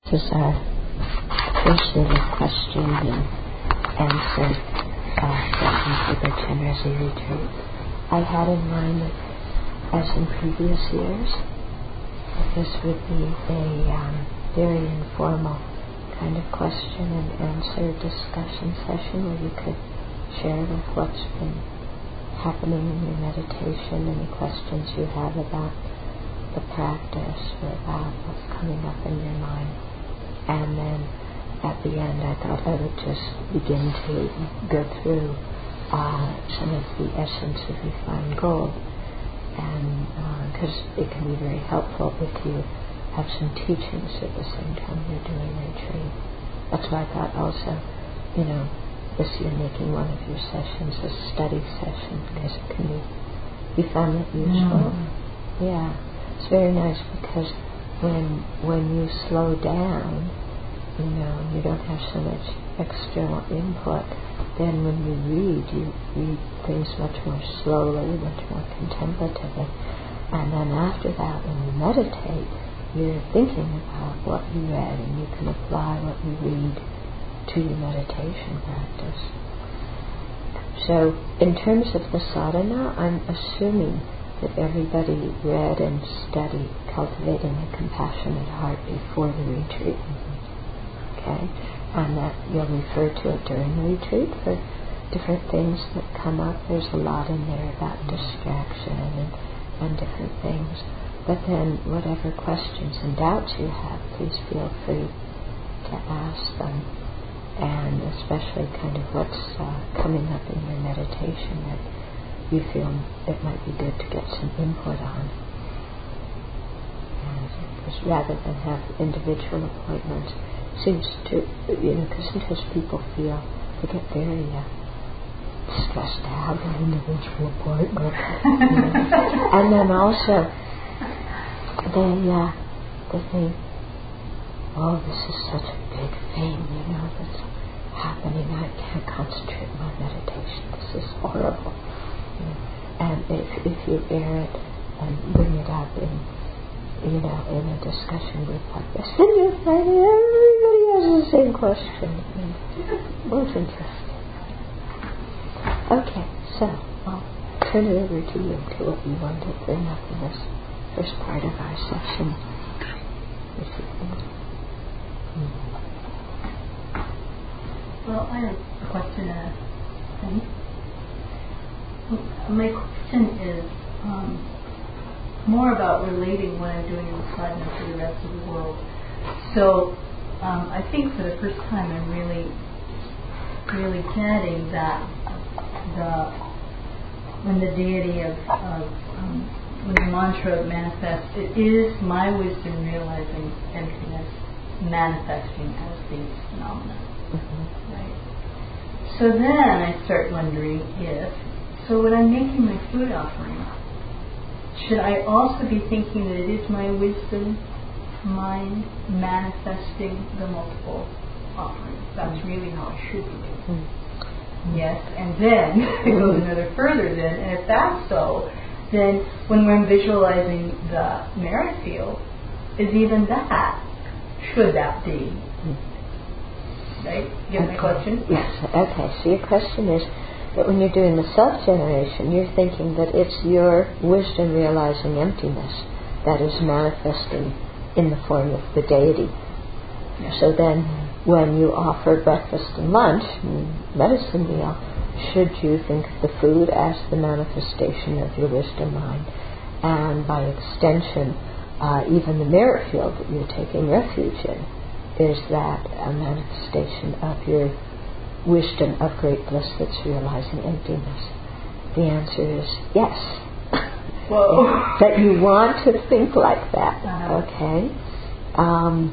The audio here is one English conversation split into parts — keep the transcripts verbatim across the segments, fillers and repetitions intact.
This is our first little question and answer uh, session for the Chenrezig retreat. I had in mind that, as in previous years, that this would be a um, very informal kind of question and answer discussion session where you could share with what's been happening in your meditation, any questions you have about the practice or about what's coming up in your mind. And then at the end I thought I would just begin to go through uh, some of the essence of refined gold, and because uh, it can be very helpful if you have some teachings at the same time you're doing a retreat. That's why I thought also, you know, this year making one of your sessions a study session, because it can be, you found it useful? Mm. Yeah, it's very nice because when when you slow down, you know, you don't have so much external input, then when you read, you read things much more slowly, much more contemplatively. And then after that, when you meditate, you're thinking about what you read, and you can apply what you read to your meditation practice. So, in terms of the sadhana, I'm assuming that everybody read and studied Cultivating a Compassionate Heart before the retreat. Okay? And that you'll refer to it during the retreat for different things that come up. There's a lot in there about distraction and, and different things. But then whatever questions and doubts you have, please feel free to ask them. And especially kind of what's uh, coming up in your meditation that you feel it might be good to get some input on. Because rather than have individual appointments, seems to, you know, because sometimes people feel they get very uh, stressed out in individual appointments. You know. And then also they, uh, they think, oh, this is such a big thing, you know, that's happening. I can't concentrate on my meditation. This is horrible. You know. And if if you air it and bring it up in, you know, in a discussion group like this, then you find everybody has the same question. Most interesting. Okay, so I'll turn it over to you to what you want to bring up in this first part of our session this evening. Well, I have a question and a thing. My question is um, more about relating what I'm doing in the sadhana to the rest of the world. So um, I think for the first time I'm really, really getting that the when the deity of, of um, when the mantra manifests, it is my wisdom realizing emptiness manifesting as these phenomena. Mm-hmm. Right. So then I start wondering if, so when I'm making my food offering, should I also be thinking that it is my wisdom mind manifesting the multiple offerings? That's really how I should be doing. Mm-hmm. Yes, and then it goes another further then, and if that's so, then when we're visualizing the merit field, is even that, should that be? Right? You get okay. my question? Yes. Okay. So your question is that when you're doing the self-generation, you're thinking that it's your wisdom realizing emptiness that is manifesting in the form of the deity. Yes. So then when you offer breakfast and lunch, and medicine meal, should you think of the food as the manifestation of your wisdom mind, and by extension, uh, even the merit field that you're taking refuge in, is that a manifestation of your wisdom of great bliss that's realizing emptiness? The answer is yes. Whoa. That you want to think like that, uh-huh. Okay? Um,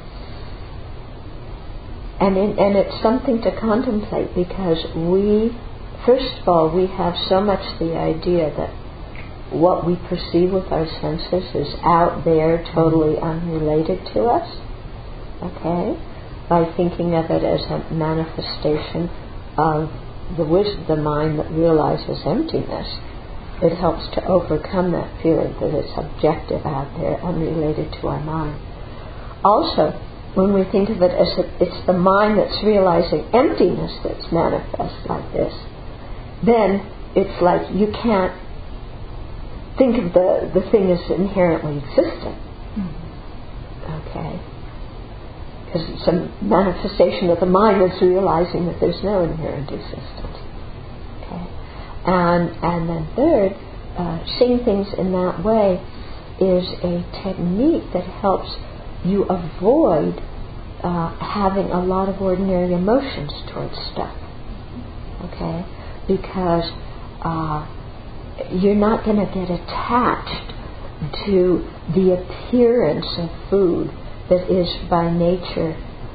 and, in, and it's something to contemplate, because we, first of all, we have so much the idea that what we perceive with our senses is out there, totally unrelated to us. Okay? By thinking of it as a manifestation of the wisdom, the mind that realizes emptiness, it helps to overcome that feeling that it's objective out there, unrelated to our mind. Also, when we think of it as a, it's the mind that's realizing emptiness that's manifest like this, then it's like you can't think of the, the thing as inherently existent. Mm-hmm. Okay? Because it's a manifestation of the mind that's realizing that there's no inherent existence. Okay? And, and then third, uh, seeing things in that way is a technique that helps you avoid uh, having a lot of ordinary emotions towards stuff. Okay? Because uh, you're not going to get attached to the appearance of food that is by nature,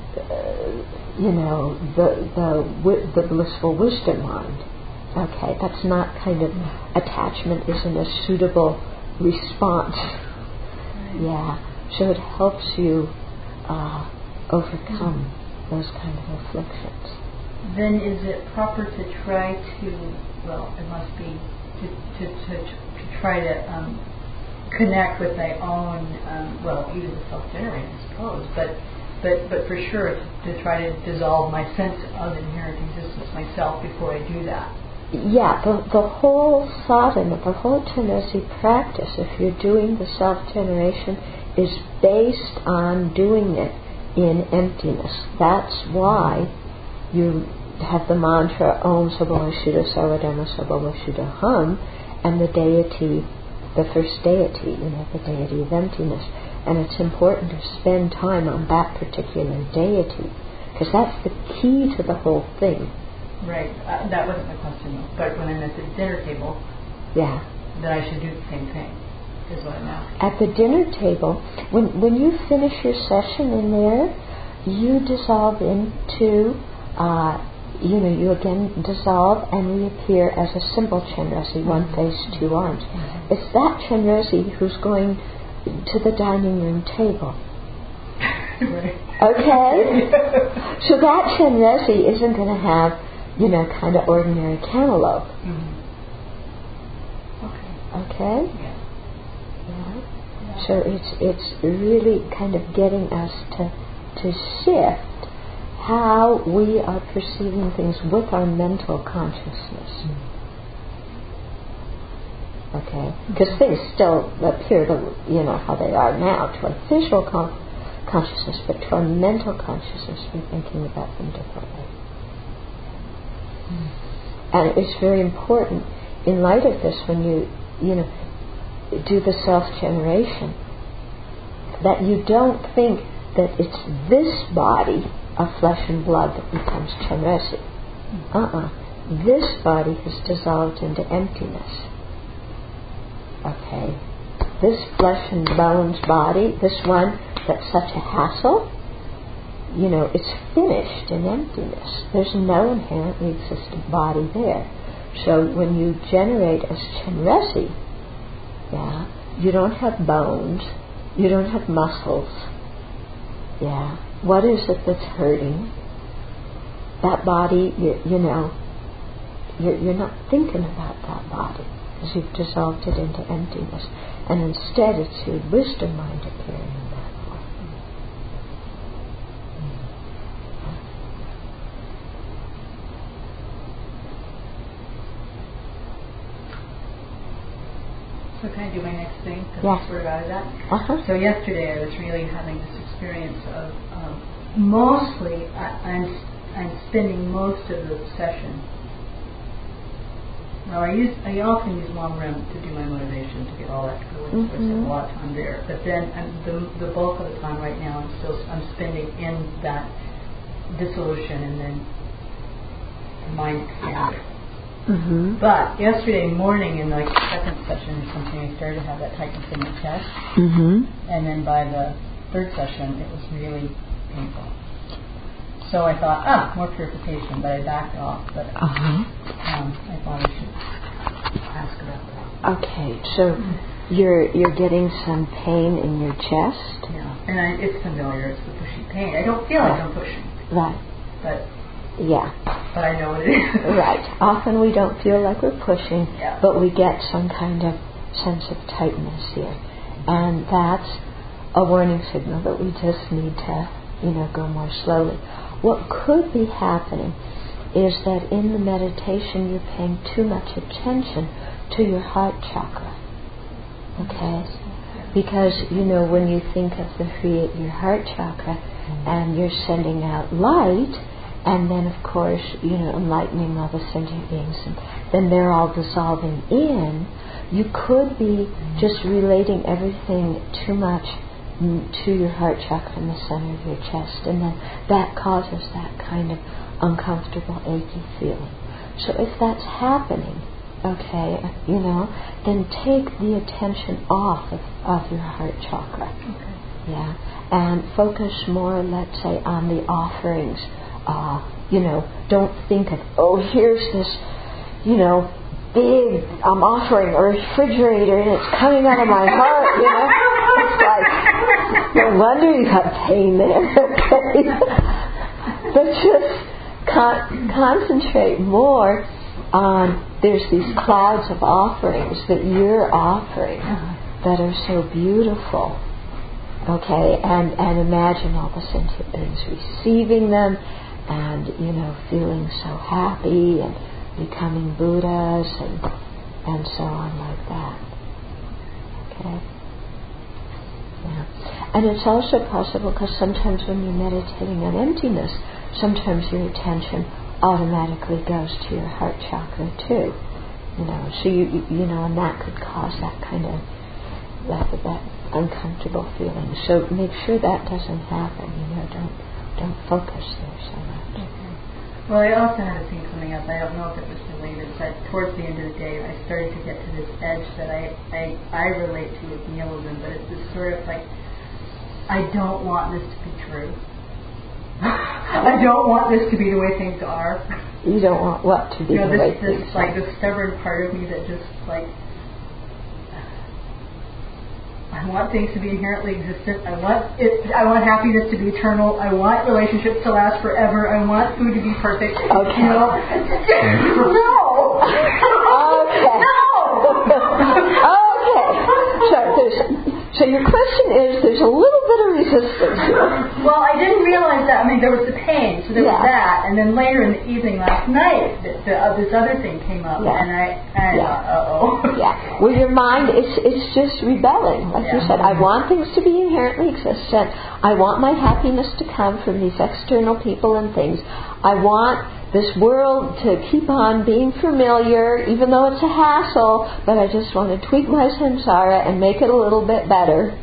uh, you know, the the the blissful wisdom mind. Okay, that's not kind of attachment isn't a suitable response. Yeah, so it helps you uh, overcome those kind of afflictions. Then is it proper to try to, well, it must be to to, to, to try to um, connect with my own, um, well, even the self-generating, I suppose, but but but for sure to, to try to dissolve my sense of inherent existence myself before I do that. Yeah, the, the whole sadhana, the whole Chenrezig practice, if you're doing the self-generation, is based on doing it in emptiness. That's why you have the mantra Om Sabhavashuddha Sarvadharma Sabhavashuddha Hum, and the deity, the first deity, you know, the deity of emptiness. And it's important to spend time on that particular deity, because that's the key to the whole thing. Right. Uh, that wasn't the question, though. But when I'm at the dinner table, yeah, that I should do the same thing, is what I'm asking. At the dinner table, when when you finish your session in there, you dissolve into, uh, you know, you again dissolve and reappear as a simple Chenrezig, mm-hmm. one face, two arms. Mm-hmm. It's that Chenrezig who's going to the dining room table. Right. Okay? So that Chenrezig isn't going to have, you know, kind of ordinary cantaloupe. Mm-hmm. Okay. Okay? Yeah. Yeah. Yeah. So it's it's really kind of getting us to to shift how we are perceiving things with our mental consciousness. Okay? Because mm-hmm. things still appear to, you know, how they are now to our visual con- consciousness, but to our mental consciousness, we're thinking about them differently. And it's very important in light of this, when you, you know, do the self-generation, that you don't think that it's this body of flesh and blood that becomes Chenrezig. Uh-uh. This body has dissolved into emptiness. Okay. This flesh and bones body, this one that's such a hassle, you know, it's finished in emptiness. There's no inherently existent body there. So when you generate as Chenrezig, yeah, you don't have bones, you don't have muscles. Yeah, what is it that's hurting? That body, you, you know, you're, you're not thinking about that body because you've dissolved it into emptiness, and instead it's your wisdom mind appearing in that. So can I do my next thing? Yeah. Sort of out of that. Uh-huh. So yesterday I was really having this experience of um, mostly I, I'm I'm spending most of the session. Now I use I often use long rem to do my motivation to get all that to go in. Mm-hmm. So I spend a lot of time there. But then I'm, the the bulk of the time right now I'm still I'm spending in that dissolution and then mind expander. Mm-hmm. But yesterday morning in like the second session or something, I started to have that tightness in my chest. Mm-hmm. And then by the third session, it was really painful. So I thought, ah, more purification, but I backed off. But uh-huh. um, I thought I should ask about that. Okay, so you're you're getting some pain in your chest? Yeah, and I, it's familiar. It's the pushy pain. I don't feel like I'm pushing. Right. But yeah. But I know what it is. Right. Often we don't feel like we're pushing, yeah. but we get some kind of sense of tightness here. And that's a warning signal that we just need to, you know, go more slowly. What could be happening is that in the meditation you're paying too much attention to your heart chakra. Okay? Because, you know, when you think of the your heart chakra and you're sending out light, and then of course, you know, enlightening all the sentient beings, and then they're all dissolving in, you could be just relating everything too much to your heart chakra in the center of your chest, and then that causes that kind of uncomfortable, achy feeling. So if that's happening, okay, you know, then take the attention off of, of your heart chakra. Okay. Yeah, and focus more, let's say, on the offerings. Uh, you know, don't think of, oh, here's this, you know, big, I'm offering a refrigerator and it's coming out of my heart, you know. It's like, no wonder you got pain there, okay? But just con- concentrate more on, there's these clouds of offerings that you're offering that are so beautiful, okay? And, and imagine all the sentient beings receiving them and, you know, feeling so happy and becoming Buddhas and and so on like that. Okay? Yeah. And it's also possible because sometimes when you're meditating on emptiness, sometimes your attention automatically goes to your heart chakra too. You know, so you you know, and that could cause that kind of that that uncomfortable feeling. So make sure that doesn't happen. You know, don't don't focus there so much. Well, I also had a thing coming up. I don't know if it was related, but towards the end of the day, I started to get to this edge that I, I, I relate to with nihilism, but it's this sort of like, I don't want this to be true. I don't want this to be the way things are. You don't want what to be you know, the this, way this, things like, are. this stubborn part of me that just, like, I want things to be inherently existent. I want it. I want happiness to be eternal. I want relationships to last forever. I want food to be perfect. Okay. You know? No. Okay. No. Okay. So, there's, so your question is, there's a little bit of resistance here. Well, I didn't realize that. I mean, there was the pain, so there yeah. was that, and then later in the evening last night, the, the, uh, this other thing came up, yeah. and I, I yeah. thought, uh-oh. Yeah. Well, your mind, it's it's just rebelling. Like yeah. you said, I want things to be inherently existent. I want my happiness to come from these external people and things. I want this world to keep on being familiar, even though it's a hassle, but I just want to tweak my samsara and make it a little bit better.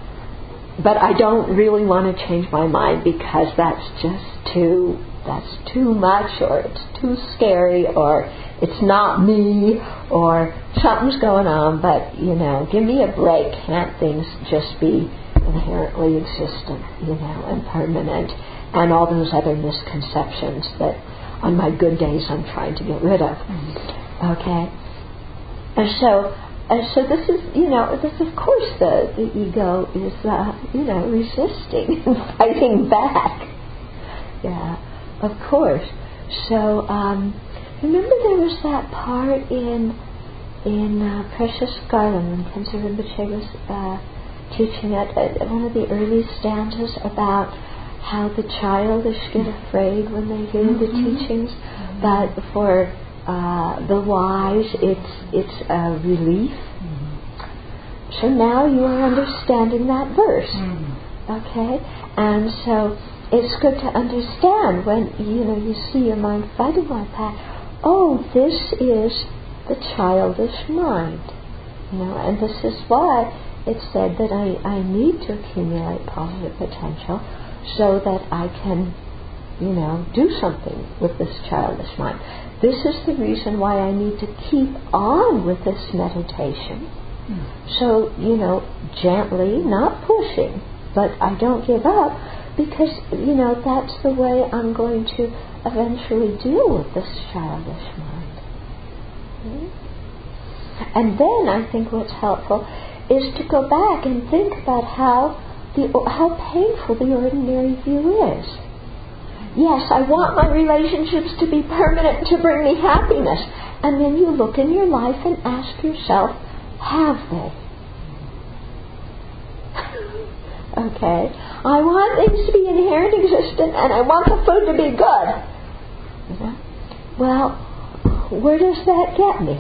But I don't really want to change my mind because that's just too, that's too much, or it's too scary, or it's not me, or something's going on, but, you know, give me a break. Can't things just be inherently existent, you know, and permanent, and all those other misconceptions that on my good days I'm trying to get rid of. Mm-hmm. Okay? And so, and so this is, you know, this of course the, the ego is, uh, you know, resisting and fighting back. Yeah, of course. So, um, remember there was that part in in uh, Precious Garland when Khenzo Rinpoche was uh, teaching at, at one of the early stanzas about how the childish get afraid when they hear mm-hmm. the teachings, but for uh, the wise it's it's a relief. Mm-hmm. So now you are understanding that verse, mm-hmm. okay? And so it's good to understand when you know you see your mind fighting like that. Oh, this is the childish mind, you know, and this is why it's said that I, I need to accumulate positive potential so that I can, you know, do something with this childish mind. This is the reason why I need to keep on with this meditation. Mm. So, you know, gently, not pushing, but I don't give up because, you know, that's the way I'm going to eventually deal with this childish mind. Mm. And then I think what's helpful is to go back and think about how The, how painful the ordinary view is. Yes, I want my relationships to be permanent, to bring me happiness. And then you look in your life and ask yourself, have they? Okay? I want things to be inherent, existent, and I want the food to be good. You know? Well, where does that get me?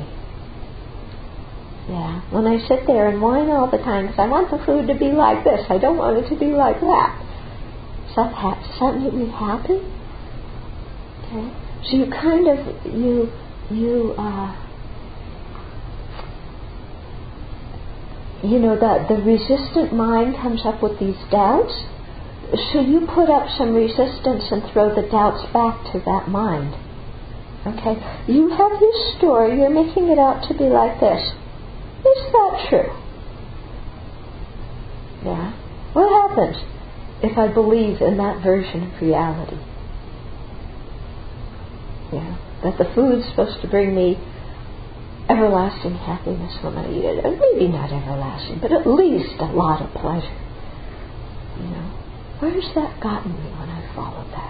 Yeah, when I sit there and whine all the time because I want the food to be like this, I don't want it to be like that. Does that, ha- does that make me happy? Okay? So you kind of, you, you, uh, you know, the, the resistant mind comes up with these doubts. So you put up some resistance and throw the doubts back to that mind. Okay? You have this story, you're making it out to be like this. Is that true? Yeah. What happens if I believe in that version of reality? Yeah. That the food's supposed to bring me everlasting happiness when I eat it. Maybe not everlasting, but at least a lot of pleasure. You know. Where's that gotten me when I followed that?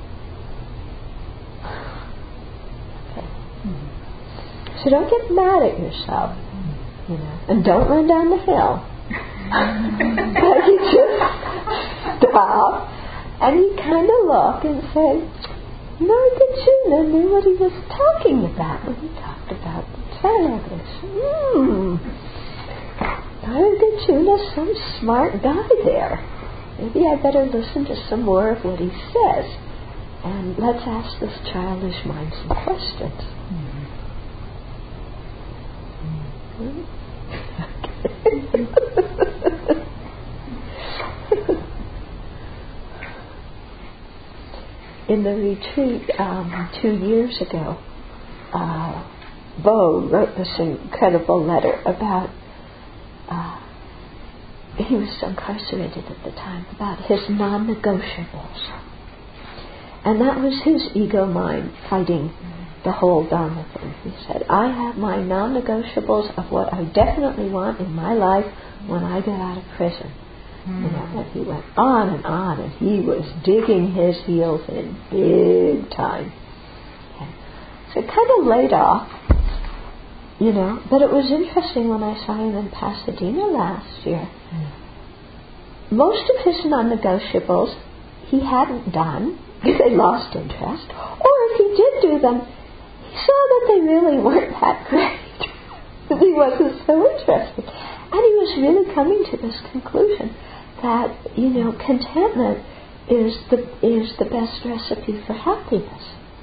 Okay. Mm-hmm. So don't get mad at yourself. You know, and don't run down the hill. But you just stop and you kind of look and say, Nagarjuna knew what he was talking about when he talked about the triangles. Hmm. Nagarjuna's some smart guy there. Maybe I better listen to some more of what he says. And let's ask this childish mind some questions. Mm-hmm. Mm-hmm. In the retreat um, two years ago, uh, Bo wrote this incredible letter about, uh, he was incarcerated at the time, about his non-negotiables. And that was his ego mind fighting the whole Dharma thing. He said, I have my non-negotiables of what I definitely want in my life when I get out of prison. Mm. You know, and he went on and on, and he was digging his heels in big time. Okay. So it kind of laid off, you know, but it was interesting when I saw him in Pasadena last year. Mm. Most of his non-negotiables he hadn't done because they lost interest, or if he did do them, he saw that they really weren't that great. That he wasn't so interested. And he was really coming to this conclusion that, you know, contentment is the is the best recipe for happiness.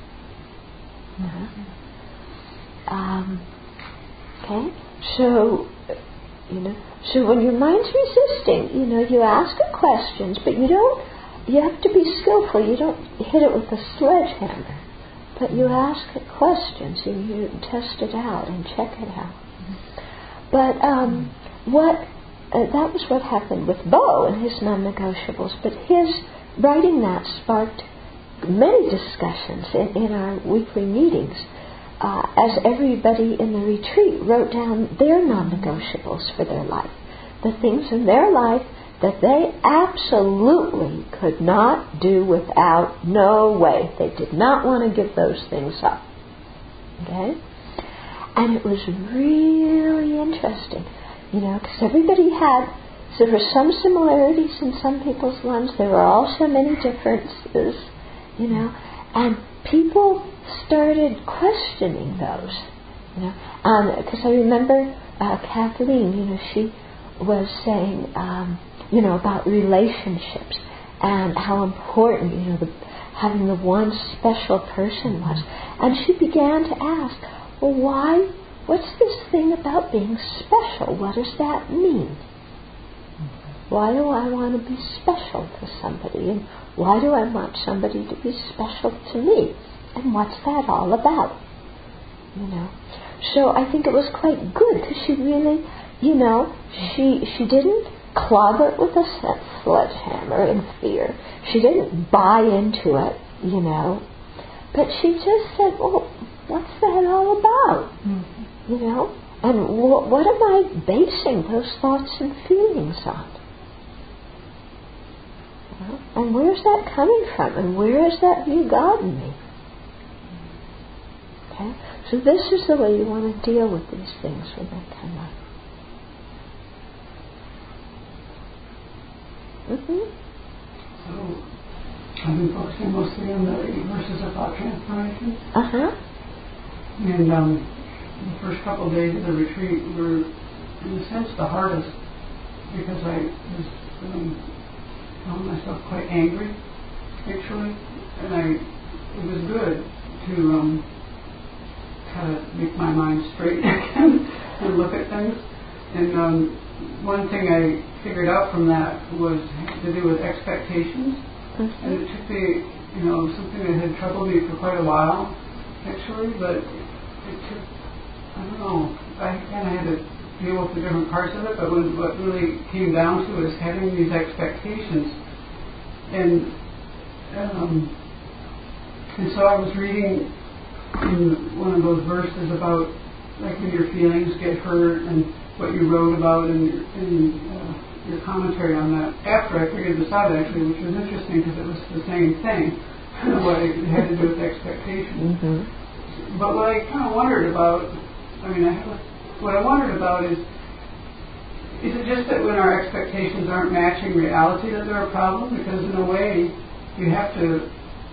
Uh-huh. Um, okay? So, you know, so when your mind's resisting, you know, you ask it questions, but you don't, you have to be skillful. You don't hit it with a sledgehammer. But you ask it questions and you test it out and check it out. But um, what uh, that was what happened with Bo and his non-negotiables. But his writing that sparked many discussions in, in our weekly meetings, uh, as everybody in the retreat wrote down their non-negotiables for their life, the things in their life that they absolutely could not do without. No way. They did not want to give those things up. Okay? And it was really interesting, you know, because everybody had, so there were some similarities in some people's ones. There were also many differences, you know, and people started questioning those, you know, because um, I remember uh, Kathleen, you know, she was saying, um, you know, about relationships and how important, you know, the, having the one special person was. And she began to ask, well, why, what's this thing about being special? What does that mean? Why do I want to be special to somebody? And why do I want somebody to be special to me? And what's that all about? You know? So I think it was quite good because she really, you know, she she didn't club it with a sledgehammer in fear. She didn't buy into it, you know. But she just said, well, what's that all about? Mm-hmm. You know? And wh- what am I basing those thoughts and feelings on? You know? And where's that coming from? And where has that view gotten me? Okay? So this is the way you want to deal with these things when they come up. Mm-hmm. So I've been focusing mostly on the eight verses of thought transformation. Uh-huh. And um, the first couple of days of the retreat were, in a sense, the hardest because I was um, found myself quite angry, actually, and I it was good to um, kind of make my mind straight again and look at things. And um, one thing I figured out from that was to do with expectations. Mm-hmm. And it took me, you know, something that had troubled me for quite a while, actually, but it took, I don't know, I kind of had to deal with the different parts of it, but when, what really came down to is having these expectations. And um, and so I was reading in one of those verses about like when your feelings get hurt and what you wrote about in, in uh, your commentary on that after I figured this out actually, which was interesting because it was the same thing. What it had to do with expectations. Mm-hmm. But what I kind of wondered about, I mean, I, what I wondered about is, is it just that when our expectations aren't matching reality that they're a problem? Because in a way, you have to,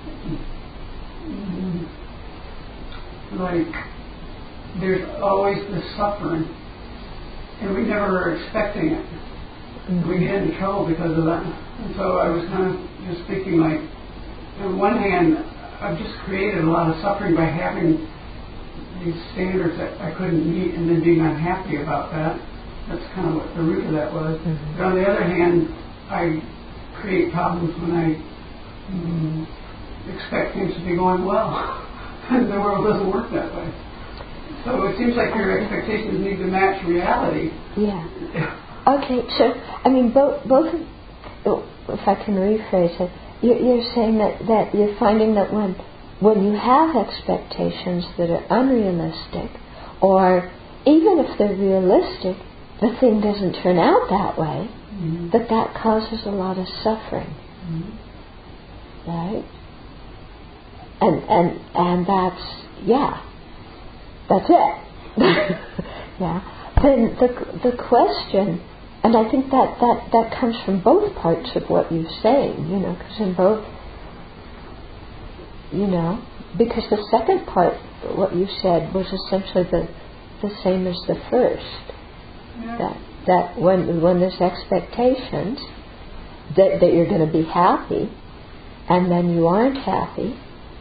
mm, like, there's always this suffering, and we never are expecting it. Mm-hmm. We get into trouble because of that. And so I was kind of just thinking, like, on one hand, I've just created a lot of suffering by having these standards that I couldn't meet and then being unhappy about that. That's kind of what the root of that was. Mm-hmm. But on the other hand, I create problems when I um, expect things to be going well. And the world doesn't work that way. So it seems like your expectations need to match reality. Yeah. Okay, so, I mean, both, both of, if I can rephrase it, you're, you're saying that, that you're finding that when when you have expectations that are unrealistic, or even if they're realistic, the thing doesn't turn out that way, mm-hmm. that that causes a lot of suffering. Mm-hmm. Right? And, and, and that's, yeah, that's it. Yeah. Then the, the question, and I think that, that, that comes from both parts of what you're saying, you know, because in both, you know, because the second part, what you said, was essentially the the same as the first. Yeah. That that when when there's expectations that, that you're going to be happy, and then you aren't happy,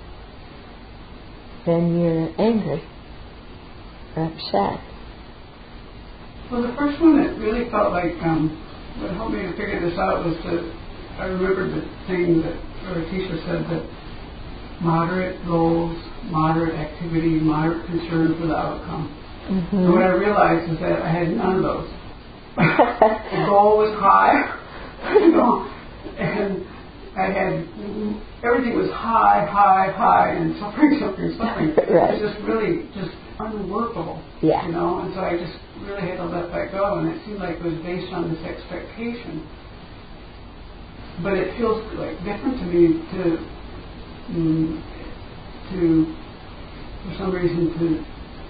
then you're angry or upset. Well, the first one that really felt like um, what helped me to figure this out was that I remembered the thing that our teacher said, that moderate goals, moderate activity, moderate concern for the outcome. Mm-hmm. And what I realized is that I had none of those. The goal was high, you know, and I had, everything was high, high, high, and suffering, suffering, suffering. Right. It was just really just unworkable, yeah. you know, and so I just really had to let that go, and it seemed like it was based on this expectation. But it feels like different to me to Mm, to, for some reason, to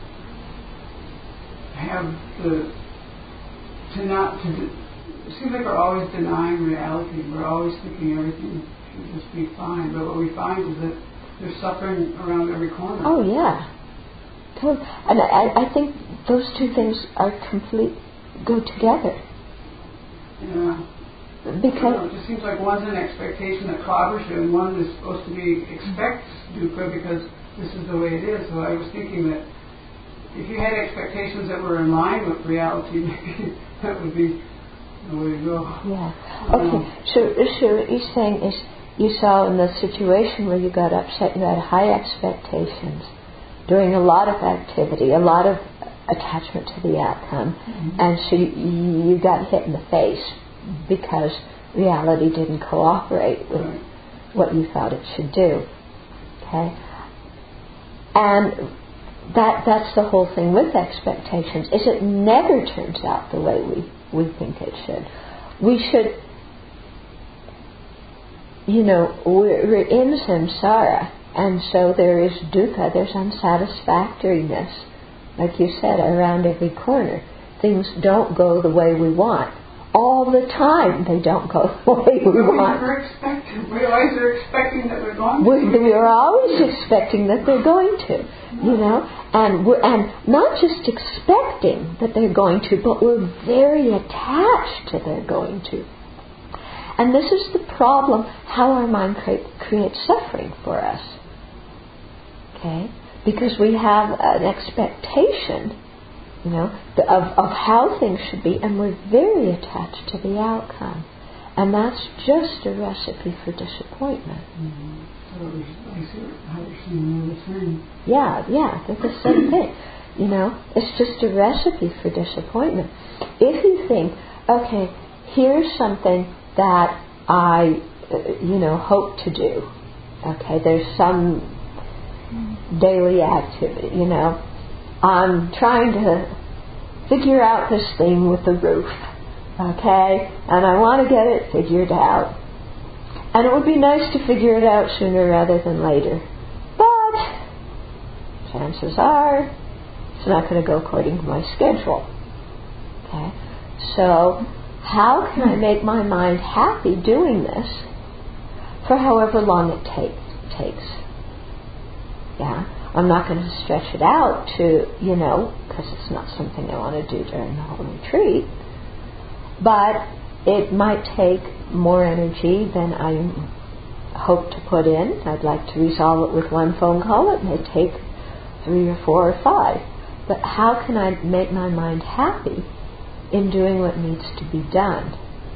have the, to not, to, it seems like we're always denying reality. We're always thinking everything should just be fine. But what we find is that there's suffering around every corner. Oh, yeah. Totally. And I, I think those two things are complete, go together. Yeah. Because it just seems like one's an expectation that clobbers you, and one is supposed to be expects dukkha because this is the way it is. So I was thinking that if you had expectations that were in line with reality, maybe that would be the way to go. Yeah. Okay. So, so what you're saying is you saw in the situation where you got upset, you had high expectations, doing a lot of activity, a lot of attachment to the outcome, mm-hmm. and so you, you got hit in the face because reality didn't cooperate with right. what you thought it should do. Okay? And that that's the whole thing with expectations, is it never turns out the way we, we think it should. We should, you know, we're, we're in samsara, and so there is dukkha, there's unsatisfactoriness, like you said, around every corner. Things don't go the way we want. all the time they don't go the way we we want. never expect we always are expecting that we're going to. We, we are always expecting that they're going to, you know, and we're, and not just expecting that they're going to, but we're very attached to they're going to. And this is the problem, how our mind cre- creates suffering for us. Okay? Because we have an expectation, you know, of, of how things should be, and we're very attached to the outcome. And that's just a recipe for disappointment. Mm-hmm. So I see how you're saying the same. Yeah, yeah, they're the same thing. You know, it's just a recipe for disappointment. If you think, okay, here's something that I, you know, hope to do. Okay, there's some daily activity, you know. I'm trying to figure out this thing with the roof, okay? And I want to get it figured out. And it would be nice to figure it out sooner rather than later. But chances are it's not going to go according to my schedule. Okay? So how can I make my mind happy doing this for however long it take, takes? Yeah, I'm not going to stretch it out to, you know, because it's not something I want to do during the whole retreat. But it might take more energy than I hope to put in. I'd like to resolve it with one phone call. It may take three or four or five. But how can I make my mind happy in doing what needs to be done?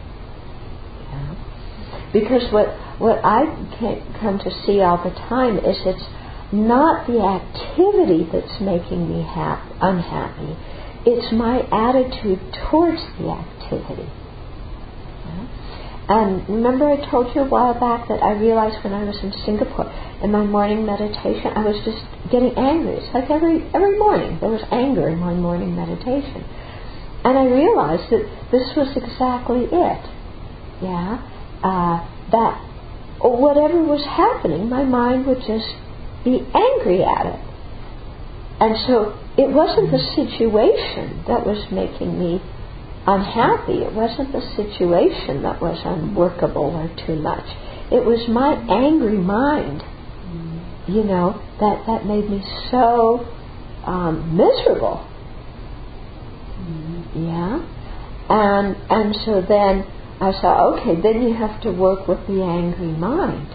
Yeah. Because what, what I come to see all the time is it's not the activity that's making me ha- unhappy. It's my attitude towards the activity. Yeah? And remember I told you a while back that I realized when I was in Singapore, in my morning meditation, I was just getting angry. It's like every every morning there was anger in my morning meditation. And I realized that this was exactly it. Yeah? Uh, that whatever was happening, my mind would just be angry at it. And so it wasn't the situation that was making me unhappy. It wasn't the situation that was unworkable or too much. It was my angry mind, you know, that, that made me so um, miserable. Yeah? And, and so then I said, okay, then you have to work with the angry mind.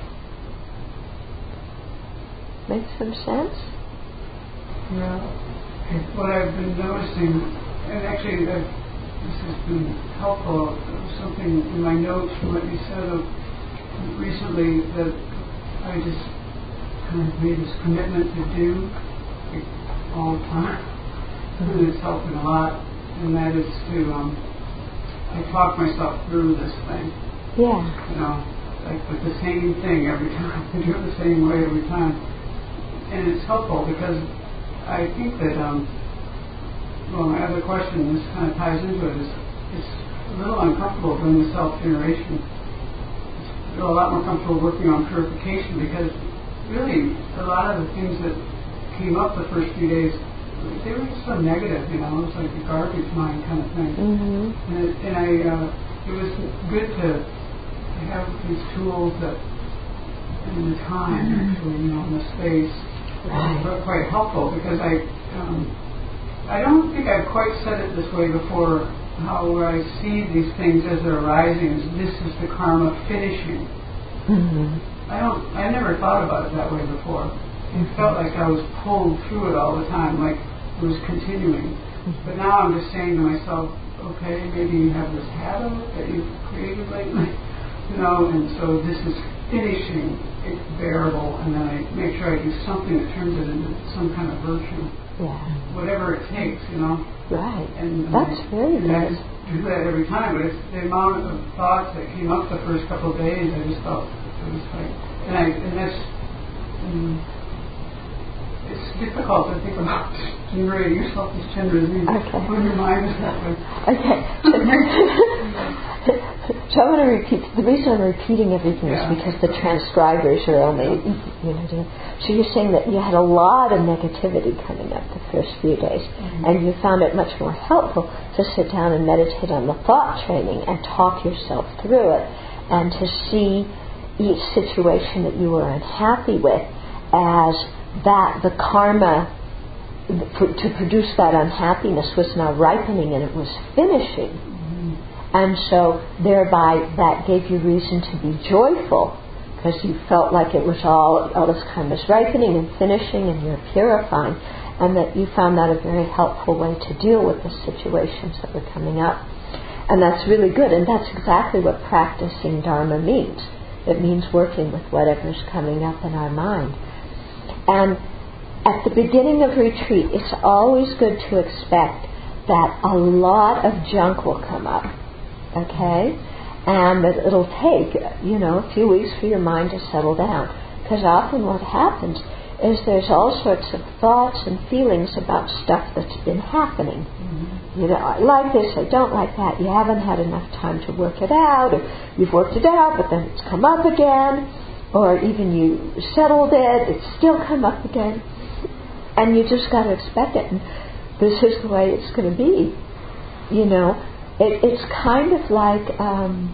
Make some sense? Yeah. What I've been noticing, and actually uh, this has been helpful, something in my notes from what you said of recently that I just kind of made this commitment to do like, all the time. Mm-hmm. And it's helping a lot. And that is to, um, I talk myself through this thing. Yeah. You know, like with the same thing every time. I do it the same way every time. And it's helpful because I think that, um, well, my other question, this kind of ties into it, is it's a little uncomfortable doing the self-generation. It's a lot more comfortable working on purification because really a lot of the things that came up the first few days, they were just so negative, you know, it was like a garbage mind kind of thing. Mm-hmm. And, it, and I, uh, it was good to have these tools that, in the time, actually, you know, in the space, right. were quite helpful because I, um, I don't think I've quite said it this way before. How where I see these things as they're arising, is this is the karma finishing. Mm-hmm. I don't. I never thought about it that way before. It felt like I was pulled through it all the time, like it was continuing. But now I'm just saying to myself, okay, maybe you have this habit that you've created lately, you know, and so this is finishing. It's bearable, and then I make sure I do something that turns it into some kind of virtue. Yeah. Whatever it takes, you know. Right. And that's I, very and good. I just do that every time, but it's the amount of thoughts that came up the first couple of days. I just felt it was like, and I and that's. Um, It's difficult to think about generating yourself as Chandra okay. when your mind is that way. Okay. So I'm going to repeat. The reason I'm repeating everything Yeah. is because the transcribers are only, you know. doing- So you're saying that you had a lot of negativity coming up the first few days, Mm-hmm. and you found it much more helpful to sit down and meditate on the thought training and talk yourself through it, and to see each situation that you were unhappy with as that the karma for, to produce that unhappiness was now ripening and it was finishing. And so thereby that gave you reason to be joyful, because you felt like it was all, all this karma was ripening and finishing and you're purifying, and that you found that a very helpful way to deal with the situations that were coming up. And that's really good, and that's exactly what practicing Dharma means. It means working with whatever's coming up in our mind. And at the beginning of retreat, it's always good to expect that a lot of junk will come up. Okay? And that it'll take, you know, a few weeks for your mind to settle down. Because often what happens is there's all sorts of thoughts and feelings about stuff that's been happening. Mm-hmm. You know, I like this, I don't like that. You haven't had enough time to work it out, or you've worked it out, but then it's come up again, or even you settled it, it's still come up again. And you just got to expect it. And this is the way it's going to be, you know. It, it's kind of like um,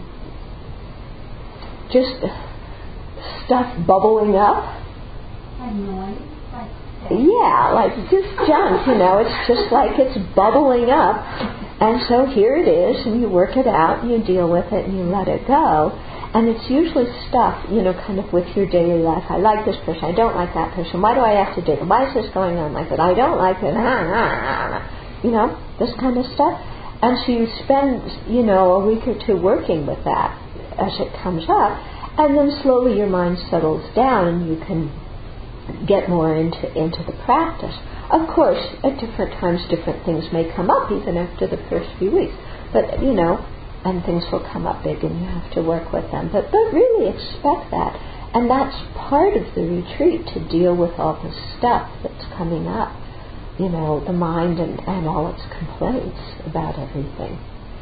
just stuff bubbling up. Like noise? Like yeah, like just junk, you know. It's just like it's bubbling up. And so here it is, and you work it out, and you deal with it, and you let it go. And it's usually stuff, you know, kind of with your daily life. I like this person, I don't like that person. Why do I have to do it? Why is this going on like that? I don't like it. You know, this kind of stuff. And so you spend, you know, a week or two working with that as it comes up, and then slowly your mind settles down and you can get more into into the practice. Of course, at different times, different things may come up even after the first few weeks. But, you know, and things will come up big and you have to work with them. But, but really expect that. And that's part of the retreat, to deal with all the stuff that's coming up. You know, the mind and, and all its complaints about everything.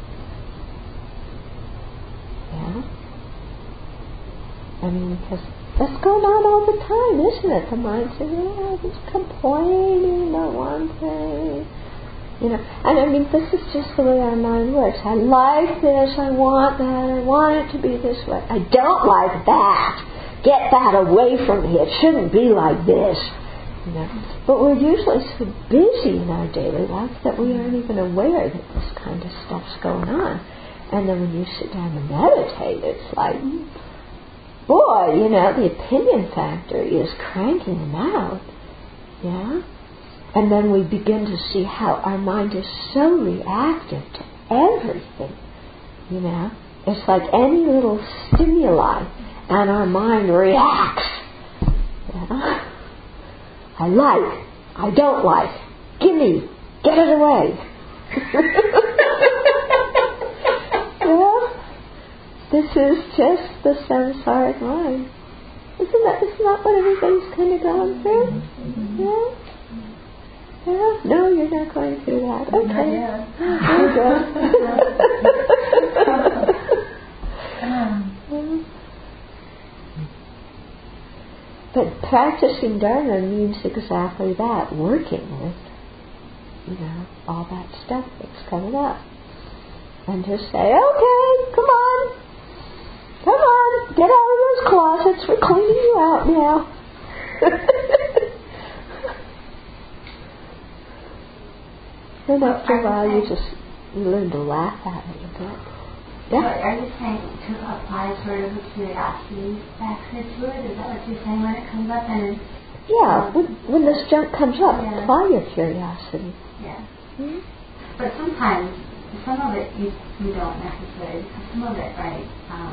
Yeah? I mean, because that's going on all the time, isn't it? The mind says, oh, it's complaining about one thing. You know, and I mean, this is just the way our mind works. I like this, I want that, I want it to be this way. I don't like that. Get that away from me. It shouldn't be like this. You know? But we're usually so busy in our daily life that we aren't even aware that this kind of stuff's going on. And then when you sit down and meditate, it's like, boy, you know, the opinion factory is cranking them out. Yeah? And then we begin to see how our mind is so reactive to everything. You know? It's like any little stimuli and our mind reacts. Yeah? I like, I don't like, gimme, get it away. Yeah? This is just the samsaric mind. Isn't that, isn't that what everybody's kind of going through? Mm-hmm. Yeah? Yeah? No, you're not going through that. Okay. Very good. But practicing Dharma means exactly that, working with, you know, all that stuff that's coming up. And just say, okay, come on, come on, get out of those closets, we're cleaning you out now. And after a while you just you learn to laugh at it a bit. Yeah. But are you saying to apply sort of a curiosity factor to it? Is that what you're saying when it comes up? And yeah, when, when this junk comes up, yeah. apply your curiosity. Yeah. Mm-hmm. But sometimes, some of it you, you don't necessarily, because some of it, right, um,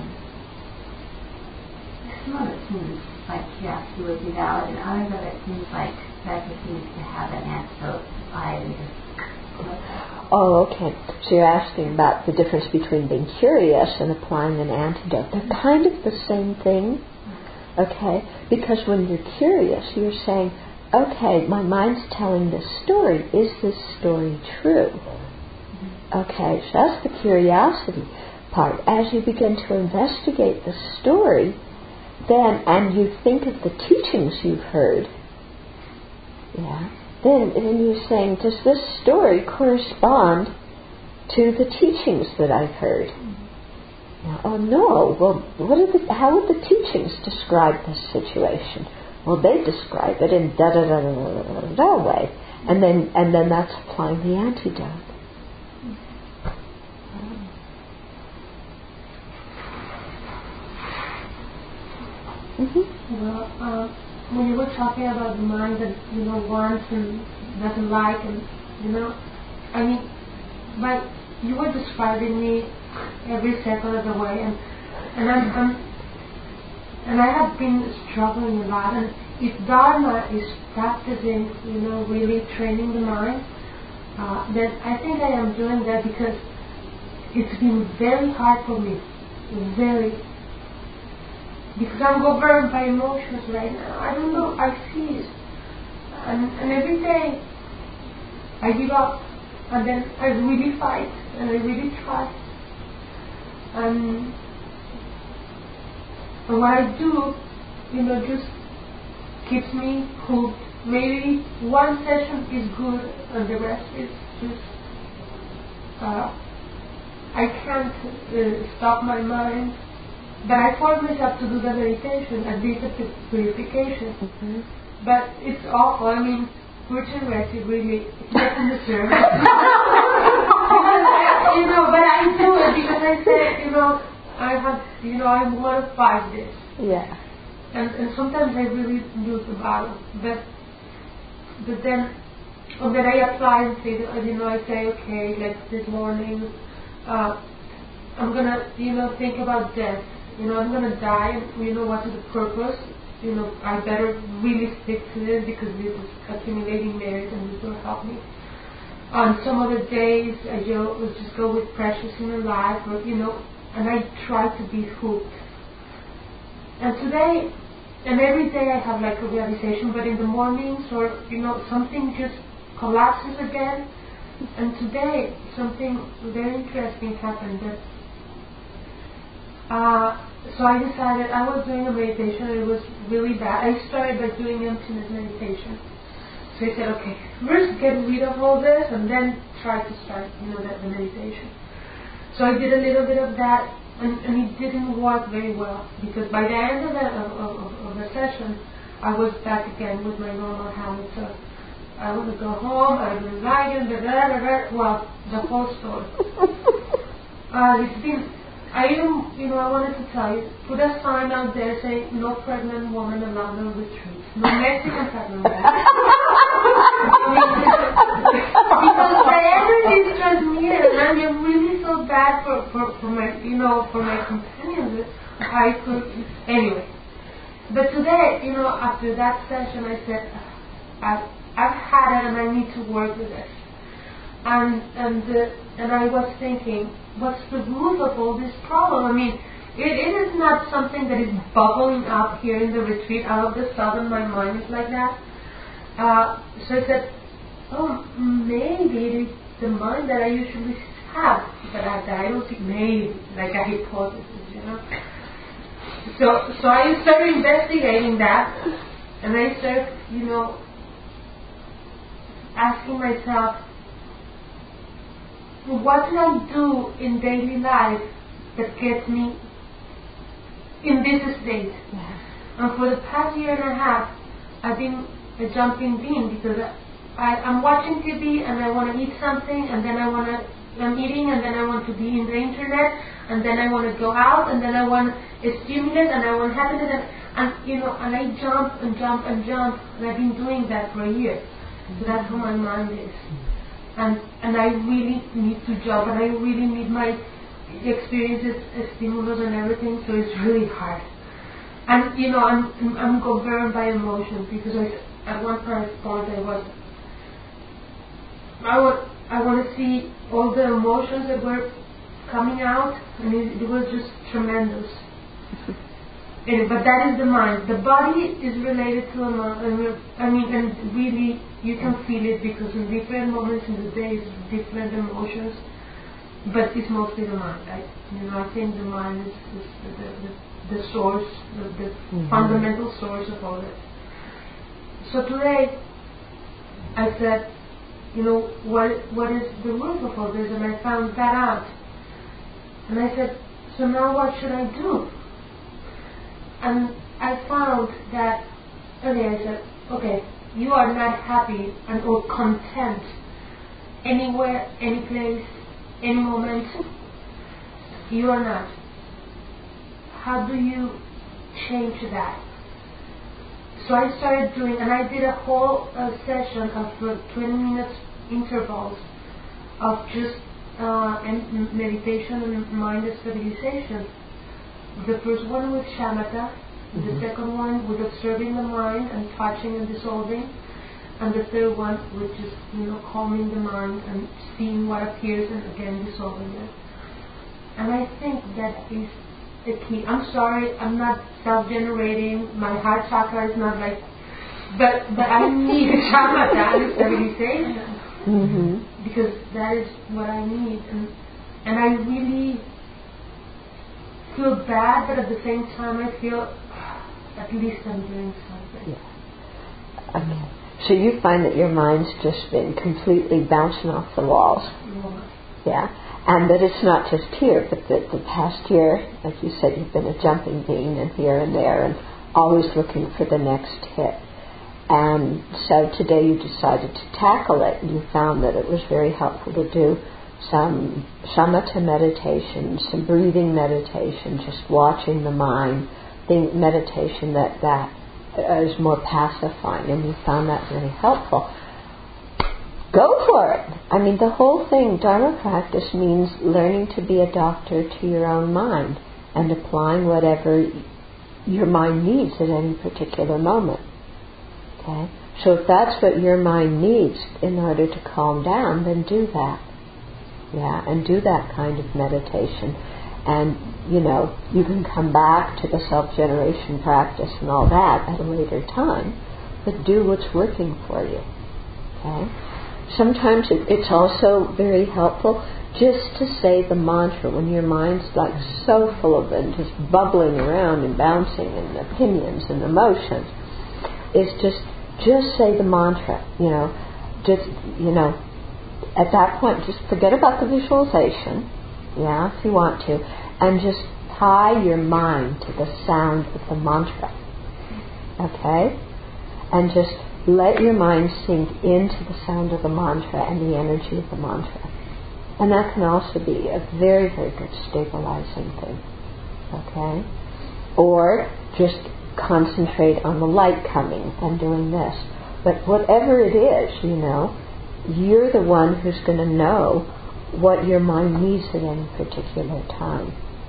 some of it seems like curiosity would be valid, and others of it seems like that just needs to have an antidote applied and just... Oh, okay. So you're asking about the difference between being curious and applying an antidote. They're kind of the same thing, okay? Because when you're curious, you're saying, okay, my mind's telling this story. Is this story true? Okay, so that's the curiosity. part. As you begin to investigate the story, then, and you think of the teachings you've heard, yeah, then, then you're saying, does this story correspond to the teachings that I've heard? Now, oh no, well, what are the, how would the teachings describe this situation? Well, they describe it in da da da da da da da way, and then and then that's applying the antidote. Mm-hmm. Well, uh, when you were talking about the mind that, you know, wants and doesn't like, and, you know, I mean, but you were describing me every second of the way, and and I'm, I'm and I have been struggling a lot. And if Dharma is practicing, you know, really training the mind, uh, then I think I am doing that, because it's been very hard for me, very. Because I'm governed by emotions right now. I don't know, I see it. And, and every day I give up, and then I really fight, and I really try. And, and what I do, you know, just keeps me hooked. Maybe one session is good, and the rest is just, uh, I can't uh, stop my mind. But I force myself to do the meditation, at least the purification. Mm-hmm. But it's awful. I mean, Virgin Rest, it really doesn't deserve it. You know, but I do it because I say, you know, I have, you know, I want to fight this. Yeah. And and sometimes I really lose the battle. But but then, and then I apply and say, you know, I say, okay, like this morning, uh, I'm gonna, you know, think about death. You know, I'm going to die, and you know what is the purpose? You know, I better really stick to this, because this is accumulating merit and this will help me. On some other days, I just, just go with precious in my life, or, you know, and I try to be hooked. And today, and every day I have like a realization, but in the mornings, or, you know, something just collapses again. And today, something very interesting happened. That Uh, so I decided, I was doing a meditation, and it was really bad. I started by doing emptiness meditation. So I said, okay, first get rid of all this, and then try to start, you know, the, the meditation. So I did a little bit of that, and, and it didn't work very well, because by the end of the, of, of, of the session, I was back again with my normal habits of, I want to go home, I don't like it, blah, blah, blah, well, the whole story. Uh, it's been... I even, you know, I wanted to tell you, put a sign out there saying, no pregnant woman allowed on retreat. No Mexican pregnant woman. Because the energy is transmitted, and I feel really so bad for, for, for my, you know, for my companions. I could, anyway. But today, you know, after that session, I said, I've, I've had it, and I need to work with it. And, and, uh, and I was thinking, what's the root of all this problem? I mean, it, it is not something that is bubbling up here in the retreat. All of a sudden, my mind is like that. Uh, so I said, oh, maybe it is the mind that I usually have, but I, that I don't think, maybe, like a hypothesis, you know. So, so I started investigating that, and I started, you know, asking myself, what do I do in daily life that gets me in this state? Yeah. And for the past year and a half, I've been a jumping bean, because I, I'm watching T V and I want to eat something, and then I want to, I'm eating, and then I want to be in the internet, and then I want to go out, and then I want a stimulus, and I want happiness, and, and you know, and I jump and jump and jump, and I've been doing that for a year. So that's how my mind is. And and I really need to jump, and I really need my experiences, stimulus, and everything. So it's really hard. And you know, I'm I'm governed by emotions, because I, at one point I was I want I want to see all the emotions that were coming out, and it, it was just tremendous. And, but that is the mind. The body is related to a mind. I mean, and really, you can feel it, because in different moments in the day, different emotions. but it's mostly the mind. I, you know, I think the mind is, is the, the, the source, the, the mm-hmm. fundamental source of all this. So today, I said, you know, what what is the root of all this? And I found that out. And I said, so now what should I do? And I found that, okay, I said, okay, you are not happy and or content anywhere, any place, any moment. You are not. How do you change that? So I started doing, and I did a whole uh, session of uh, twenty minutes intervals of just uh, and meditation and mind stabilization. The first one with shamatha, mm-hmm. the second one with observing the mind and touching and dissolving, and the third one with just, you know, calming the mind and seeing what appears and again dissolving it. And I think that is the key. I'm sorry, I'm not self-generating. My heart chakra is not like, but but I need shamatha and stabilization mm-hmm. because that is what I need, and and I really feel bad, but at the same time I feel at least I'm doing something. Yeah. Okay. So you find that your mind's just been completely bouncing off the walls. Yeah. Yeah. And that it's not just here, but that the past year, like you said, you've been a jumping bean and here and there and always looking for the next hit. And so today you decided to tackle it, and you found that it was very helpful to do some shamatha meditation, some breathing meditation, just watching the mind, think meditation that, that is more pacifying, and you found that very helpful. Go for it. I mean, the whole thing, Dharma practice means learning to be a doctor to your own mind and applying whatever your mind needs at any particular moment. Okay? So if that's what your mind needs in order to calm down, then do that. Yeah, and do that kind of meditation. And, you know, you can come back to the self-generation practice and all that at a later time, but do what's working for you. Okay? Sometimes it, it's also very helpful just to say the mantra when your mind's like so full of it, just bubbling around and bouncing and opinions and emotions. Is just just say the mantra, you know, just, you know, at that point just forget about the visualization, yeah, if you want to, and just tie your mind to the sound of the mantra, okay, and just let your mind sink into the sound of the mantra and the energy of the mantra. And that can also be a very, very good stabilizing thing. Okay? Or just concentrate on the light coming and doing this. But whatever it is, you know, you're the one who's going to know what your mind needs at any particular time.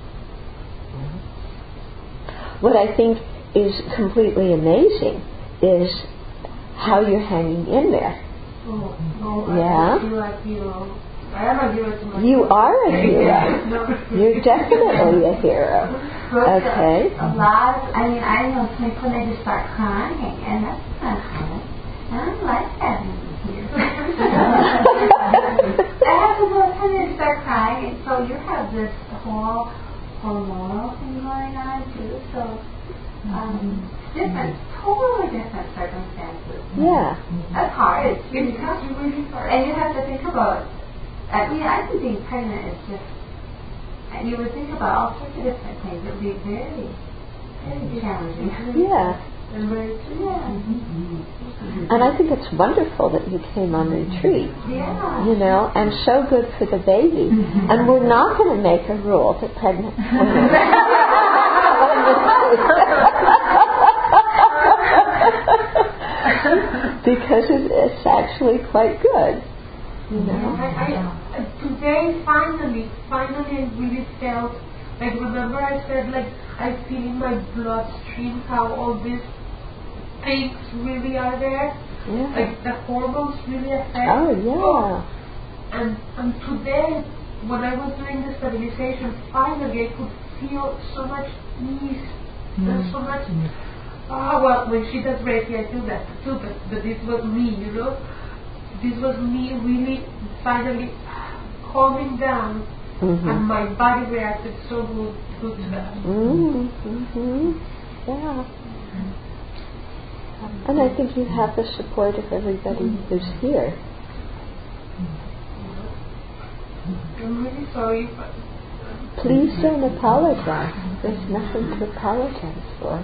What I think is completely amazing is how you're hanging in there. Oh, oh, yeah. I feel like hero. I am a hero to myself. You are a hero. no. You're definitely a hero. Okay. A lot of, I mean, I know people, they just start crying, and that's not good. And I like having you here. I have to go tell you to start crying, and so you have this whole hormonal thing going on too, so um, different, totally different circumstances. Yeah. That's hard. It's, it's really hard. And you have to think about, I mean, I think being pregnant is just, and you would think about all sorts of different things. It would be very, very challenging. Yeah. And very, yeah. Mm-hmm. And I think it's wonderful that you came on retreat. Yeah. You know, and so good for the baby. Mm-hmm. And we're not going to make a rule that pregnant women because it, it's actually quite good, you know. Yeah, I, I, today, finally, finally, I really felt like. Remember, I said like I feel in my bloodstream how all these things really are there. Yeah. Like the hormones really affect. Oh yeah. And and today, when I was doing the stabilization, finally I could feel so much ease. Mm. There's so much. Ah, oh, well, when she does Reiki, I feel that too, but, but this was me, you know? This was me really finally calming down mm-hmm. and my body reacted so good, good to that. Mm-hmm. Yeah. And I think you have the support of everybody who's here. I'm really sorry. But please don't apologize. There's nothing to apologize for.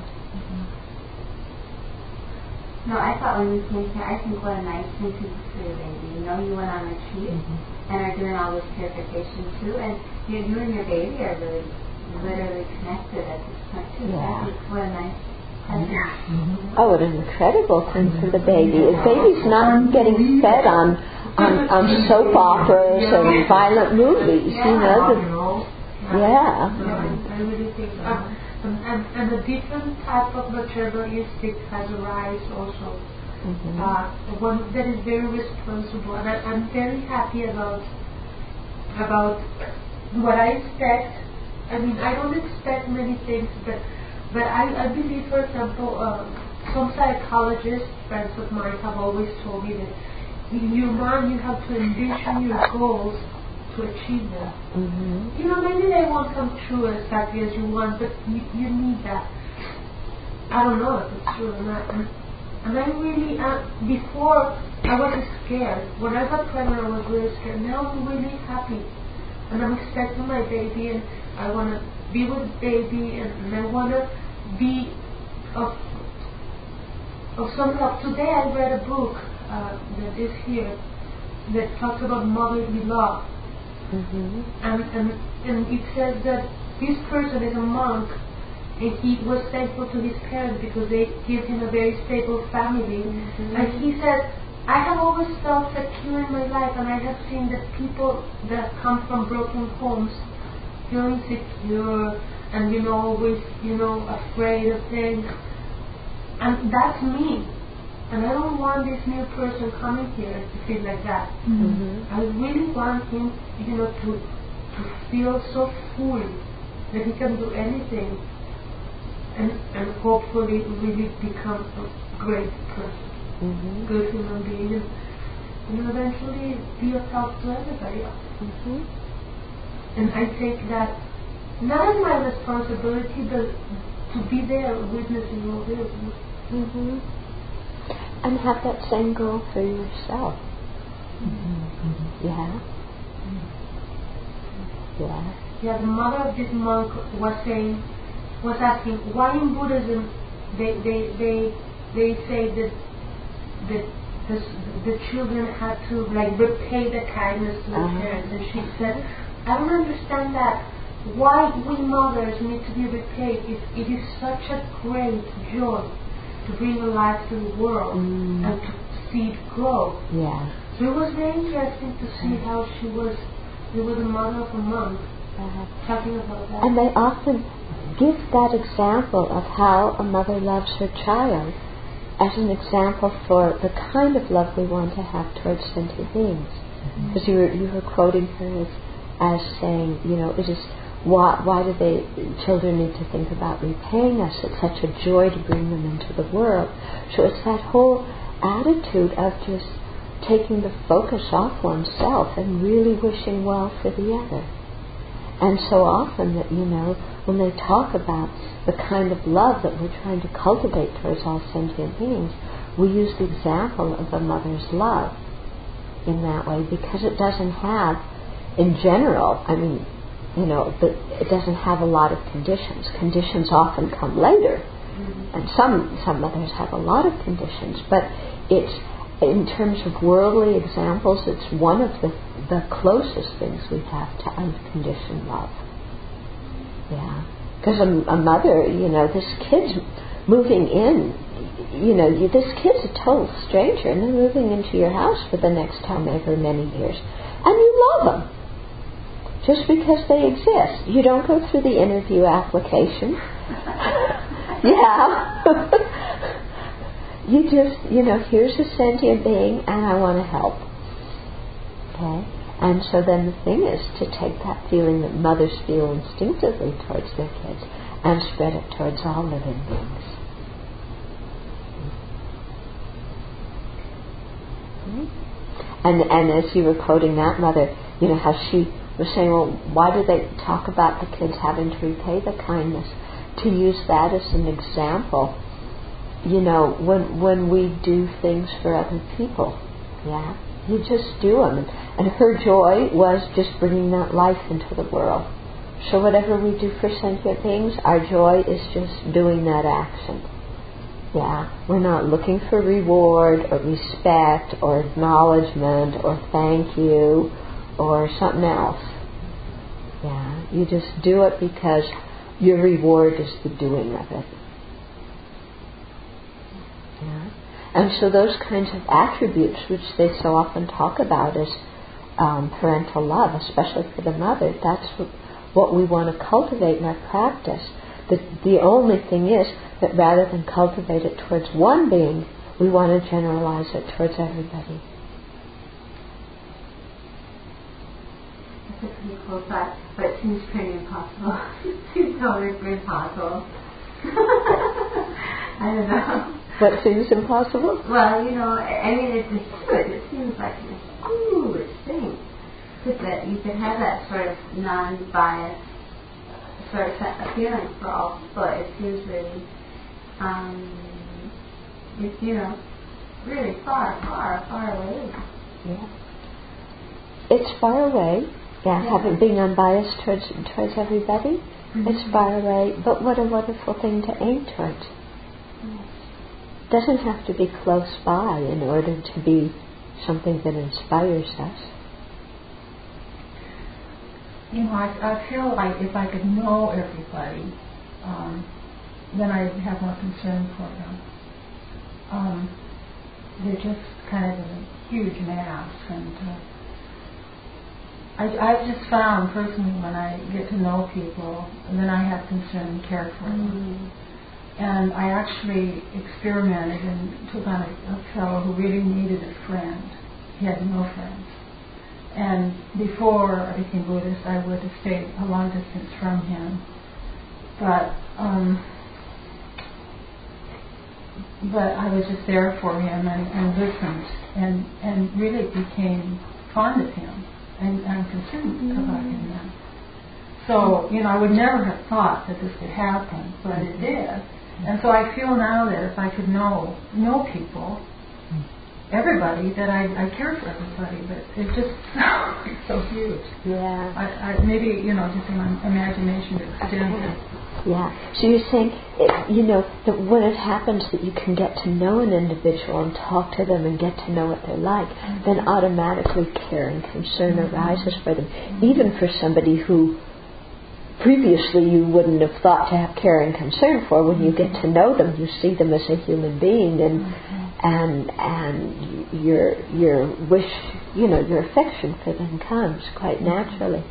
No, I thought when you came here, I think what a nice thing to do for your baby. You know, you went on retreat mm-hmm. and are doing all this purification too, and you, you and your baby are really, literally connected at this point too. Yeah. So I think what a nice present. Mm-hmm. Oh, what an incredible thing for the baby. The baby's not getting fed on on, on soap operas and violent movies, yeah. you know. The, yeah. I really think so. And, and, and a different type of materialistic has arisen also. Mm-hmm. Uh, one that is very responsible. And I, I'm very happy about about what I expect. I mean, I don't expect many things, but but I, I believe, for example, uh, some psychologists, friends of mine, have always told me that in your mind you have to envision your goals to achieve them. Mm-hmm. You know, maybe they won't come true exactly as you want, but you, you need that. I don't know if it's true or not. And, and I really, uh, before I was scared. When I got pregnant, I was really scared. Now I'm really happy. And I'm expecting my baby, and I want to be with the baby, and, and I want to be of, of some help. Today I read a book uh, that is here that talks about motherly love. Mm-hmm. And, and and it says that this person is a monk, and he was thankful to his parents because they give him a very stable family. Mm-hmm. And he said, I have always felt secure in my life, and I have seen that people that come from broken homes feel insecure and, you know, always, you know, afraid of things. And that's me. And I don't want this new person coming here to feel like that. Mm-hmm. I really want him, you know, to to feel so full that he can do anything, and and hopefully really become a great person, mm-hmm. good human being, and, you know, eventually be of help to everybody else. Mm-hmm. And I take that not as my responsibility, but to be there witnessing all this. Mm-hmm. And have that same goal for yourself. Mm-hmm. Yeah. Yeah. Yeah, the mother of this monk was saying, was asking, why in Buddhism they they they they say that that the, the children had to like repay the kindness to the uh-huh. parents, and she said, I don't understand that. Why we mothers need to be repaid if it is such a great joy to bring a life to the world mm. and to see it grow. Yeah. So it was very interesting to see mm. how she was, it was a mother of a monk uh-huh. talking about that. And they often give that example of how a mother loves her child as an example for the kind of love we want to have towards sentient beings. Because mm-hmm. you were you were quoting her as, as saying, you know, it is Why, why do they, children need to think about repaying us? It's such a joy to bring them into the world. So it's that whole attitude of just taking the focus off oneself and really wishing well for the other. And so often that, you know, when they talk about the kind of love that we're trying to cultivate towards all sentient beings, we use the example of a mother's love in that way, because it doesn't have, in general, I mean, you know, but it doesn't have a lot of conditions. Conditions often come later, mm-hmm. and some some mothers have a lot of conditions. But it's, in terms of worldly examples, it's one of the the closest things we have to unconditioned love. Yeah, because a, a mother, you know, this kid's moving in. You know, you, this kid's a total stranger, and they're moving into your house for the next however many years, and you love them. Just because they exist. You don't go through the interview application. Yeah. You just, you know, here's a sentient being and I want to help. Okay? And so then the thing is to take that feeling that mothers feel instinctively towards their kids and spread it towards all living beings. Mm-hmm. And, and as you were quoting that mother, you know, how she was saying, well, why do they talk about the kids having to repay the kindness? To use that as an example, you know, when when we do things for other people, yeah, you just do them. And her joy was just bringing that life into the world. So whatever we do for sentient beings, our joy is just doing that action. Yeah, we're not looking for reward or respect or acknowledgement or thank you or something else. Yeah, you just do it because your reward is the doing of it. Yeah. And so those kinds of attributes which they so often talk about as um, parental love, especially for the mother, that's what, what we want to cultivate in our practice. The, the only thing is that rather than cultivate it towards one being, we want to generalize it towards everybody. That's a pretty cool thought, but it seems pretty impossible. It seems totally impossible. I don't know. What seems impossible? Well, you know, I mean, it just should. It seems like a foolish thing. Just that you could have that sort of non-biased sort of feeling for all people. It seems really, um, it's, you know, really far, far, far away. Yeah. It's far away. Yeah, yeah. having being unbiased towards towards everybody. Mm-hmm. It's far away, but what a wonderful thing to aim towards. Mm-hmm. Doesn't have to be close by in order to be something that inspires us. You know, I, I feel like if I could know everybody, um, then I would have more concern for them. Um, they're just kind of a huge mass, and uh, I, I've just found personally when I get to know people, then I have concern and care for them. Mm-hmm. And I actually experimented and took on a, a fellow who really needed a friend. He had no friends. And before I became Buddhist, I would have stayed a long distance from him. But um, but I was just there for him and, and listened and, and really became fond of him and, and concerned mm-hmm. about him then. So, you know, I would never have thought that this could happen, but it did. And so I feel now that if I could know know people, everybody, that I, I care for everybody, but it's just it's so huge. Yeah. I, I, maybe, you know, just in my imagination to extend it. Yeah. So you're saying, it, you know, that when it happens that you can get to know an individual and talk to them and get to know what they're like, mm-hmm. then automatically care and concern mm-hmm. arises for them, mm-hmm. even for somebody who previously you wouldn't have thought to have care and concern for. When you get to know them, you see them as a human being, and mm-hmm. and and your your wish, you know, your affection for them comes quite naturally.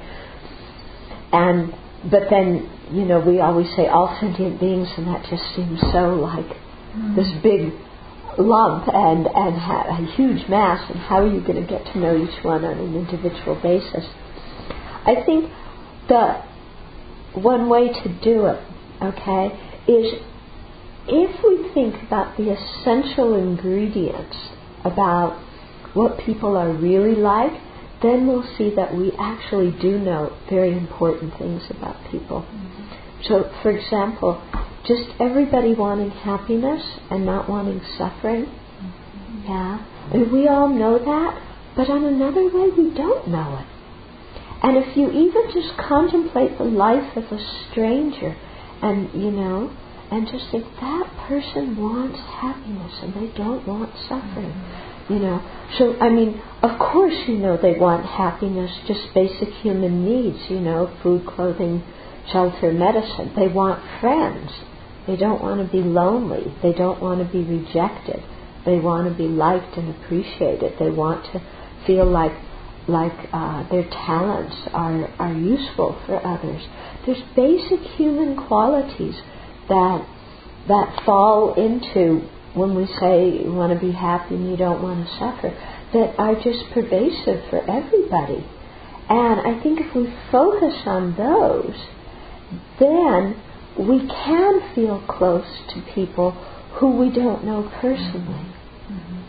And but then, you know, we always say all sentient beings, and that just seems so like mm-hmm. this big lump and and ha- a huge mass. And how are you going to get to know each one on an individual basis? I think the one way to do it, okay, is if we think about the essential ingredients about what people are really like, then we'll see that we actually do know very important things about people. Mm-hmm. So, for example, just everybody wanting happiness and not wanting suffering, mm-hmm. yeah, and we all know that, but on another way we don't know it. And if you even just contemplate the life of a stranger and, you know, and just think that person wants happiness and they don't want suffering, mm-hmm. you know. So, I mean, of course, you know, they want happiness, just basic human needs, you know, food, clothing, shelter, medicine. They want friends. They don't want to be lonely. They don't want to be rejected. They want to be liked and appreciated. They want to feel like like uh, their talents are, are useful for others. There's basic human qualities that that fall into when we say you want to be happy and you don't want to suffer, that are just pervasive for everybody. And I think if we focus on those, then we can feel close to people who we don't know personally.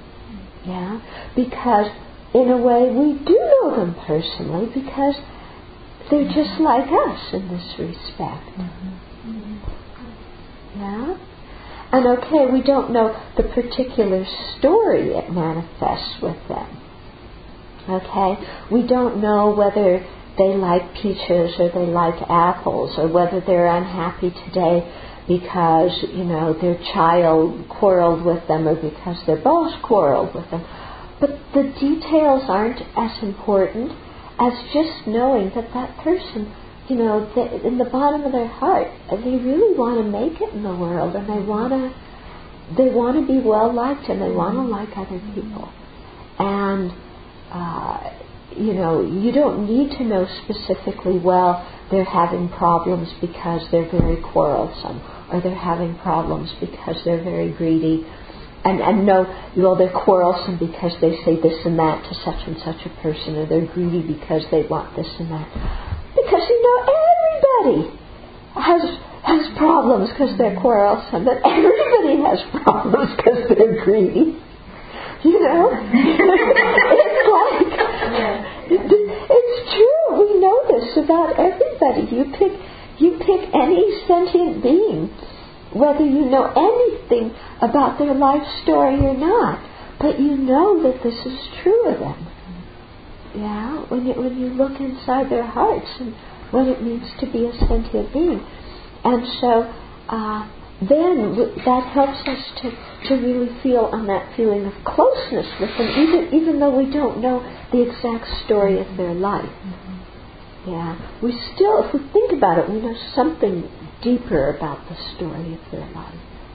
Mm-hmm. Yeah? Because in a way, we do know them personally, because they're just like us in this respect. Mm-hmm. Yeah? And okay, we don't know the particular story it manifests with them. Okay? We don't know whether they like peaches or they like apples, or whether they're unhappy today because, you know, their child quarreled with them or because their boss quarreled with them. But the details aren't as important as just knowing that that person, you know, they, in the bottom of their heart, they really want to make it in the world, and they want to they want to be well liked, and they want to like other people. And uh, you know, you don't need to know specifically, well, they're having problems because they're very quarrelsome, or they're having problems because they're very greedy. And, and no, well, they're quarrelsome because they say this and that to such and such a person, or they're greedy because they want this and that. Because, you know, everybody has has problems because they're quarrelsome, but everybody has problems because they're greedy. You know? It's like, it's true. We know this about everybody. You pick, you pick any sentient being, whether you know anything about their life story or not, but you know that this is true of them. Yeah, when you when you look inside their hearts and what it means to be a sentient being, and so uh, then w- that helps us to, to really feel on that feeling of closeness with them, even even though we don't know the exact story of their life. Yeah, we still, if we think about it, we know something deeper about the story of their life.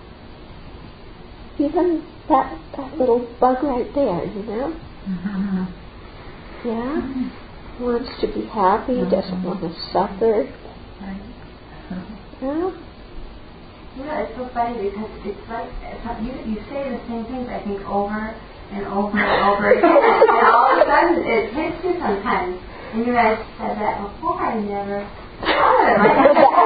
Even that that little bug right there, you know? Mm-hmm. Yeah? Mm-hmm. Wants to be happy, mm-hmm. doesn't want to suffer. Right. Yeah? Yeah, it's so funny because it's like, it's like you, you say the same things, I think, over and over and over again, and all of a sudden it hits you sometimes. And you guys said that before, I never thought of it like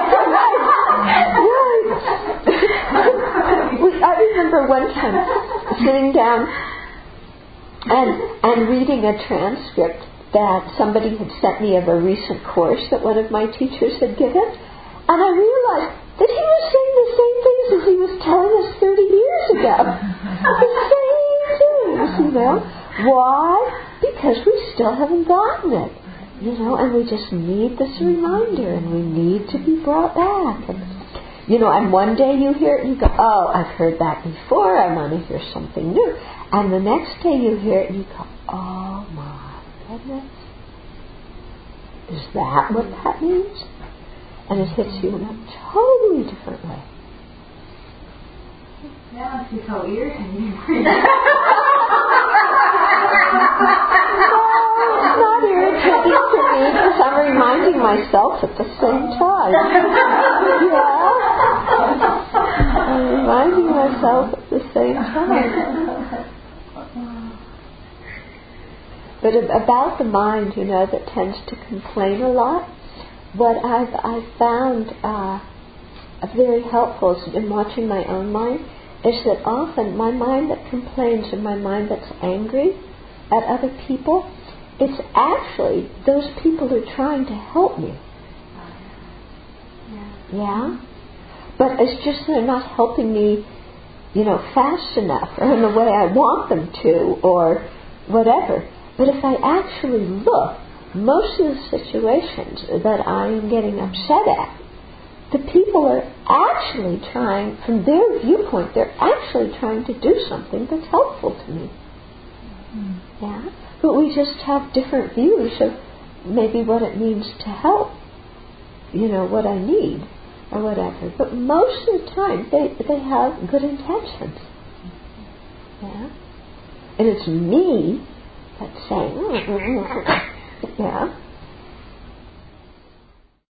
that. I remember one time sitting down and and reading a transcript that somebody had sent me of a recent course that one of my teachers had given, and I realized that he was saying the same things as he was telling us thirty years ago. The same things, you know. Why? Because we still haven't gotten it. You know, and we just need this reminder, and we need to be brought back. And, you know, and one day you hear it and you go, oh, I've heard that before, I want to hear something new. And the next day you hear it and you go, oh my goodness, is that what that means? And it hits you in a totally different way. That must be so irritating. It's not irritating for me because I'm reminding myself at the same time. Yeah? I'm reminding myself at the same time. But about the mind, you know, that tends to complain a lot, what I've, I've found uh, very helpful in watching my own mind is that often my mind that complains and my mind that's angry at other people, it's actually those people who are trying to help me. Yeah. Yeah? But it's just they're not helping me, you know, fast enough or in the way I want them to or whatever. But if I actually look, most of the situations that I am getting upset at, the people are actually trying, from their viewpoint, they're actually trying to do something that's helpful to me. Mm. Yeah? But we just have different views of maybe what it means to help, you know, what I need or whatever. But most of the time, they, they have good intentions. Yeah? And it's me that's saying, yeah?